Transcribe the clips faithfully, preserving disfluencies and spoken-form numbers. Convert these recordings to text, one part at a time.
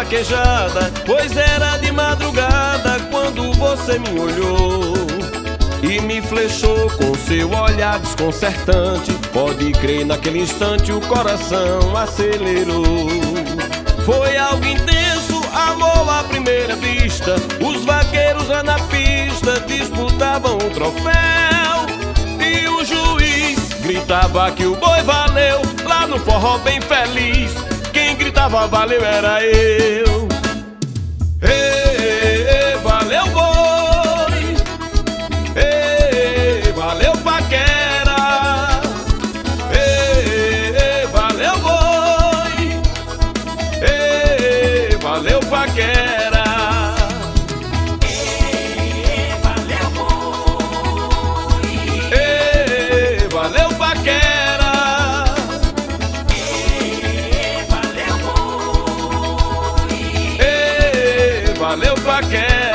vaquejada, pois era de madrugada quando você me olhou e me flechou com seu olhar desconcertante. Pode crer, naquele instante o coração acelerou. Foi algo intenso, amor à primeira vista. Os vaqueiros lá na pista disputavam o troféu e o juiz gritava que o boi valeu. Lá no forró bem feliz, quem gritava valeu era eu. Ei, ei, valeu boi, ei, valeu paquera, ei, valeu boi, ei, valeu paquera, Ei, valeu boi, ei, valeu paquera, ei, valeu boi, ei, valeu paquera.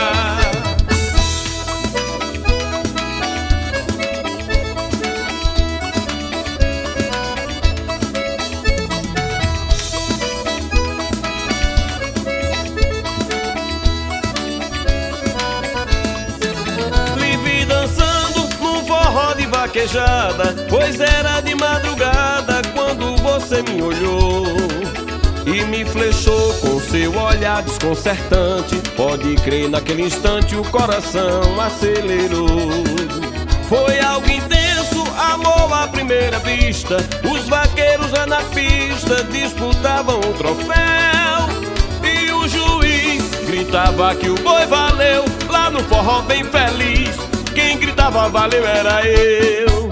Livre dançando num forró de vaquejada, pois era de madrugada quando você me olhou e me flechou com seu olhar desconcertante. Pode crer, naquele instante o coração acelerou. Foi algo intenso, amor à primeira vista. Os vaqueiros lá na pista disputavam o troféu e o juiz gritava que o boi valeu. Lá no forró bem feliz, quem gritava valeu era eu.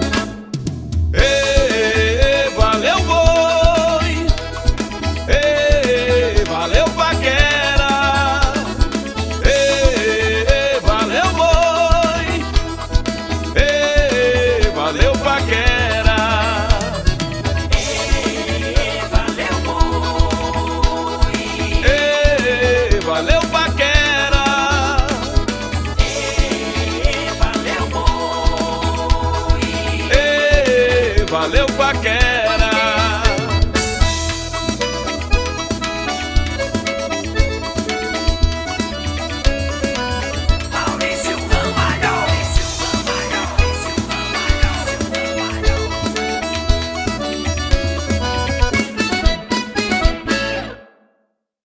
Ei, valeu boi, ei, valeu paquera, ei, valeu boi, ei, valeu paquera, ei, valeu boi, ei, valeu paquera, ei, valeu boi, ei, valeu paquera.